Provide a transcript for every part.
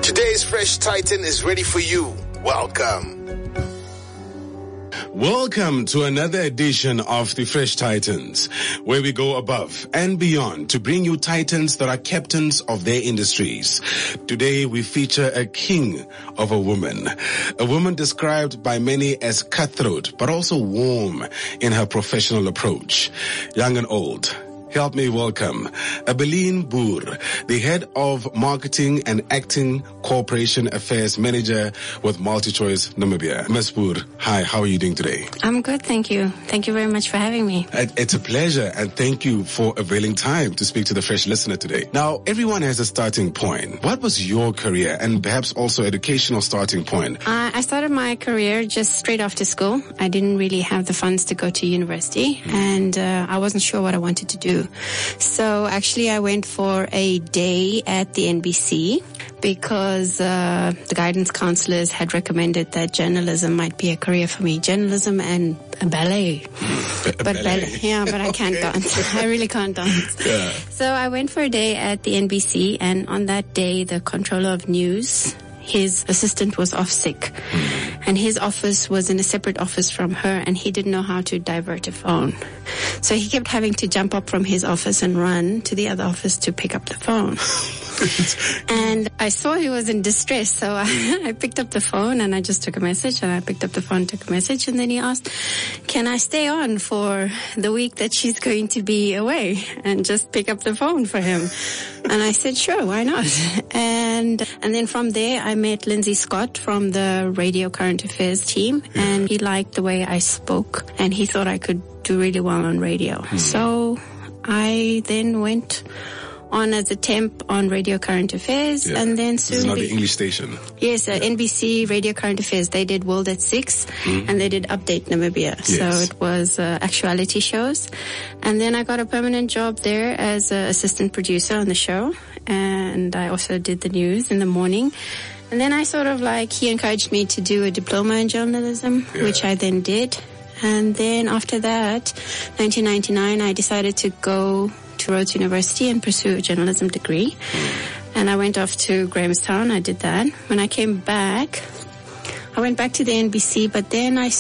Today's Fresh Titan is ready for you. Welcome. Welcome to another edition of the Fresh Titans, where we go above and beyond to bring you titans that are captains of their industries. Today we feature a king of a woman described by many as cutthroat, but also warm in her professional approach. Young and old. Help me welcome Abeline Boer, the head of marketing and acting corporation affairs manager with MultiChoice Namibia. Ms. Boer, hi, how are you doing today? I'm good, thank you. Thank you very much for having me. It's a pleasure, and thank you for availing time to speak to the fresh listener today. Now, everyone has a starting point. What was your career and perhaps also educational starting point? I started my career just straight after school. I didn't really have the funds to go to university, and I wasn't sure what I wanted to do. So actually I went for a day at the NBC because the guidance counselors had recommended that journalism might be a career for me. Journalism and ballet. But I can't dance. I really can't dance. Yeah. So I went for a day at the NBC, and on that day the controller of news, his assistant was off sick, and his office was in a separate office from her, and he didn't know how to divert a phone. So he kept having to jump up from his office and run to the other office to pick up the phone. And I saw he was in distress, so I picked up the phone and I just took a message, and I picked up the phone, took a message, and then he asked, can I stay on for the week that she's going to be away and just pick up the phone for him? And I said, sure, why not? And then from there I met Lindsay Scott from the Radio Current Affairs team, and he liked the way I spoke, and he thought I could do really well on radio. So I then went on as a temp on Radio Current Affairs, and then soon... It's not the English station. Yes, NBC Radio Current Affairs. They did World at 6, and they did Update Namibia. Yes. So it was actuality shows. And then I got a permanent job there as an assistant producer on the show, and I also did the news in the morning. And then I he encouraged me to do a diploma in journalism, which I then did. And then after that, 1999, I decided to go to Rhodes University and pursue a journalism degree. And I went off to Grahamstown. I did that. When I came back, I went back to the NBC, but then I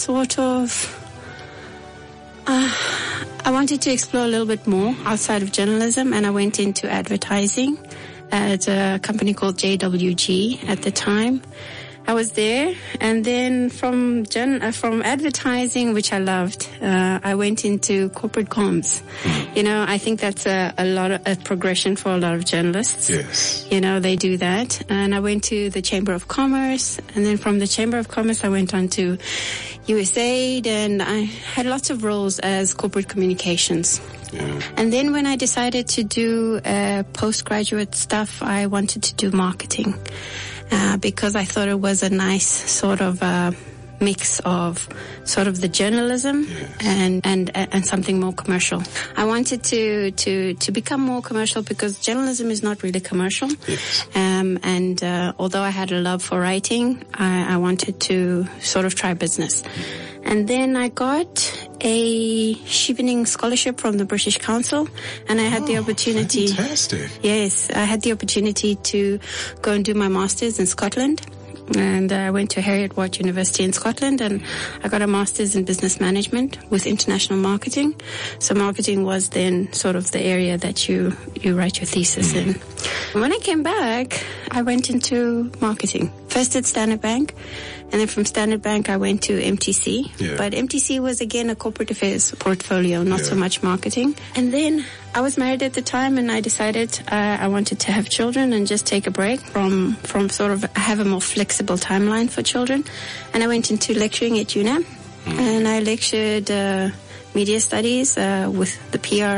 I wanted to explore a little bit more outside of journalism, and I went into advertising at a company called JWG at the time. I was there, and then from advertising, which I loved, I went into corporate comms. I think that's a progression for a lot of journalists. Yes. They do that. And I went to the Chamber of Commerce, and then from the Chamber of Commerce, I went on to USAID, and I had lots of roles as corporate communications. Yeah. And then when I decided to do postgraduate stuff, I wanted to do marketing. Because I thought it was a nice sort of mix of sort of the journalism and something more commercial. I wanted to become more commercial because journalism is not really commercial. Yes. And although I had a love for writing, I wanted to sort of try business. And then I got a Chevening scholarship from the British Council, and I had the opportunity. Fantastic. Yes, I had the opportunity to go and do my master's in Scotland. And I went to Heriot Watt University in Scotland, and I got a master's in business management with international marketing. So marketing was then sort of the area that you write your thesis in. When I came back, I went into marketing. First at Standard Bank, and then from Standard Bank I went to MTC. Yeah. But MTC was again a corporate affairs portfolio, not so much marketing. And then I was married at the time, and I decided I wanted to have children and just take a break from sort of have a more flexible timeline for children. And I went into lecturing at UNAM, and I lectured media studies with the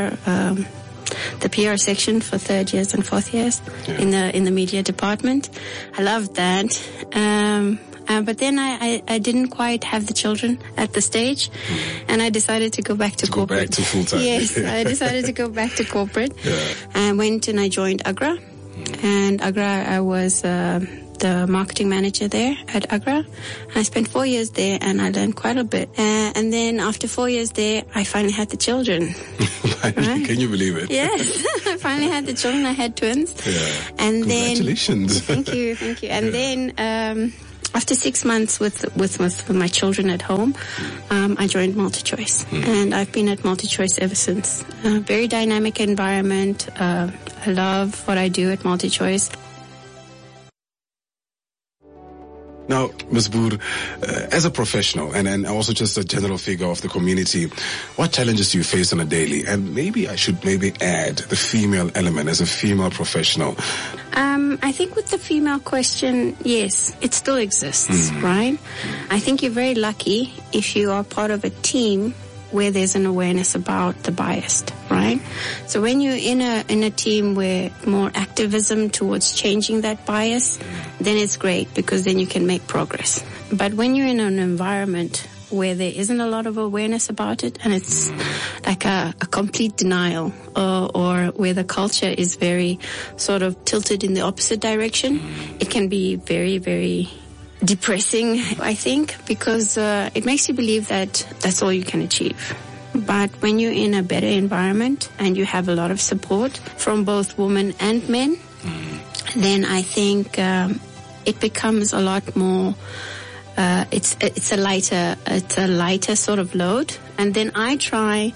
PR section for third years and fourth years in the media department. I loved that. But then I didn't quite have the children at the stage, and I decided to go back to corporate. Go back to full-time. Yes, I decided to go back to corporate. Yeah. I went and I joined Agra. And Agra, I was the marketing manager there at Agra. I spent 4 years there, and I learned quite a bit. And then after 4 years there, I finally had the children. Right? Can you believe it? Yes. I finally had the children. I had twins. Yeah. And Congratulations. Thank you. And then after 6 months with my children at home, I joined MultiChoice. And I've been at MultiChoice ever since. Very dynamic environment. I love what I do at MultiChoice. Now, Ms. Boer, as a professional and also just a general figure of the community, what challenges do you face on a daily? And maybe I should add the female element as a female professional. I think with the female question, yes, it still exists, right? I think you're very lucky if you are part of a team where there's an awareness about the bias, right? So when you're in a team where more activism towards changing that bias, then it's great because then you can make progress. But when you're in an environment where there isn't a lot of awareness about it and it's like a complete denial or where the culture is very sort of tilted in the opposite direction, it can be very, very depressing, I think, because it makes you believe that that's all you can achieve. But when you're in a better environment and you have a lot of support from both women and men, then I think it becomes a lot more. It's a lighter sort of load, and then I try,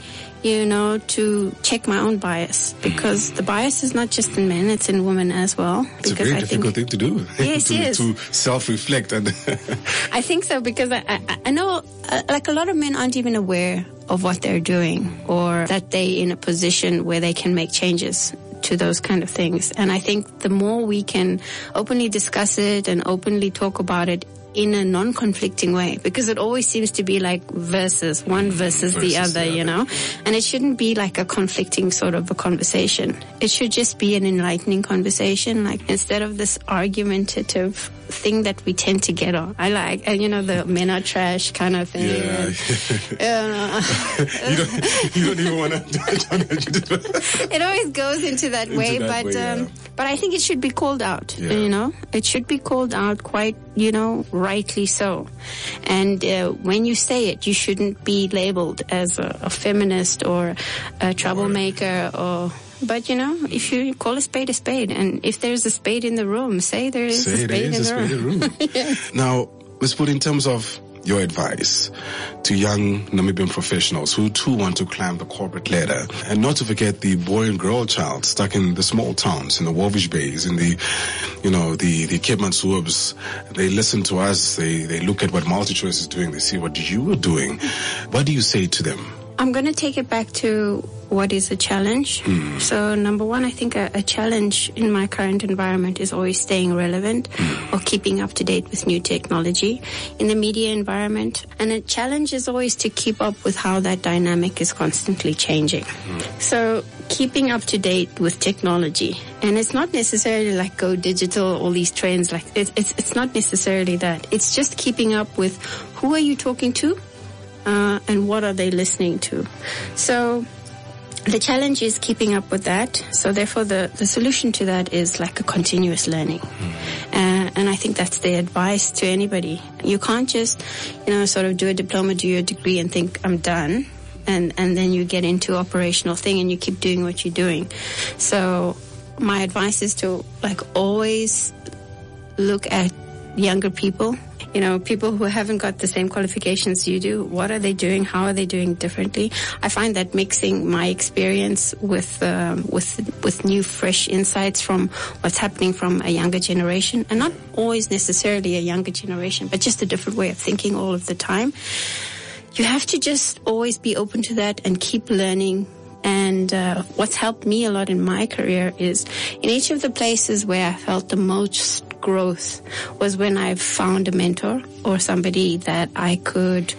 to check my own bias because the bias is not just in men; it's in women as well. It's a very difficult thing to do. Yes, to self-reflect, and I think so because I know like a lot of men aren't even aware of what they're doing or that they're in a position where they can make changes to those kind of things. And I think the more we can openly discuss it and openly talk about it in a non-conflicting way, because it always seems to be like one versus the other, and it shouldn't be like a conflicting sort of a conversation. It should just be an enlightening conversation, like instead of this argumentative thing that we tend to get on. I like, the men are trash kind of thing. Yeah. You don't even want to. It always goes into that way, but I think it should be called out. Yeah. It should be called out quite, rightly so. And when you say it, you shouldn't be labeled as a feminist or a troublemaker But, if you call a spade, and if there's a spade in the room, say there is a spade in the room. Yes. Now, let's put in terms of your advice to young Namibian professionals who too want to climb the corporate ladder, and not to forget the boy and girl child stuck in the small towns, in the Walvish Bays, in the Keetmanshoofs. They listen to us, they look at what MultiChoice is doing, they see what you are doing. What do you say to them? I'm going to take it back to what is a challenge. So number one, I think a challenge in my current environment is always staying relevant or keeping up to date with new technology in the media environment. And a challenge is always to keep up with how that dynamic is constantly changing. So keeping up to date with technology. And it's not necessarily like go digital, all these trends. Like it's not necessarily that. It's just keeping up with who are you talking to? And what are they listening to? So the challenge is keeping up with that. So therefore the solution to that is like a continuous learning. And I think that's the advice to anybody. You can't just, sort of do a diploma, do your degree and think I'm done. And then you get into operational thing and you keep doing what you're doing. So my advice is to always look at younger people. People who haven't got the same qualifications you do, what are they doing? How are they doing differently? I find that mixing my experience with new, fresh insights from what's happening from a younger generation, and not always necessarily a younger generation, but just a different way of thinking all of the time. You have to just always be open to that and keep learning. And what's helped me a lot in my career is in each of the places where I felt the most growth was when I found a mentor or somebody that I could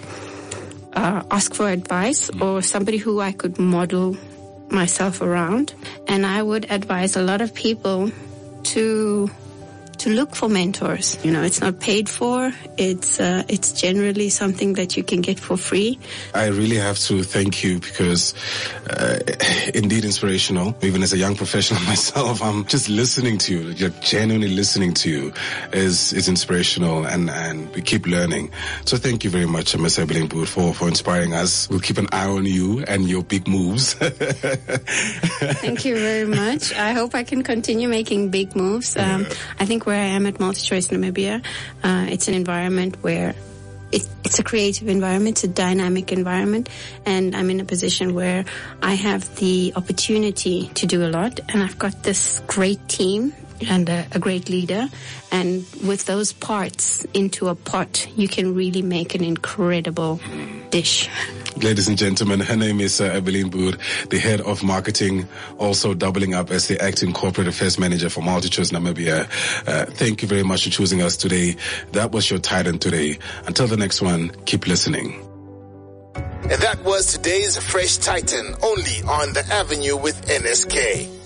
ask for advice, or somebody who I could model myself around. And I would advise a lot of people to to look for mentors. You know, it's not paid for. It's generally something that you can get for free. I really have to thank you because indeed inspirational. Even as a young professional myself, I'm just listening to you. You're genuinely listening to you is inspirational, and we keep learning. So thank you very much, Ms. Ebeling Boer, for inspiring us. We'll keep an eye on you and your big moves. Thank you very much. I hope I can continue making big moves. I think where I am at MultiChoice Namibia, it's an environment where it's a creative environment, it's a dynamic environment, and I'm in a position where I have the opportunity to do a lot, and I've got this great team and a great leader, and with those parts into a pot, you can really make an incredible dish. Ladies and gentlemen, her name is Ebeling Boer, the head of marketing, also doubling up as the acting corporate affairs manager for MultiChoice Namibia. Thank you very much for choosing us today. That was your Titan today. Until the next one, keep listening. And that was today's Fresh Titan, only on The Avenue with NSK.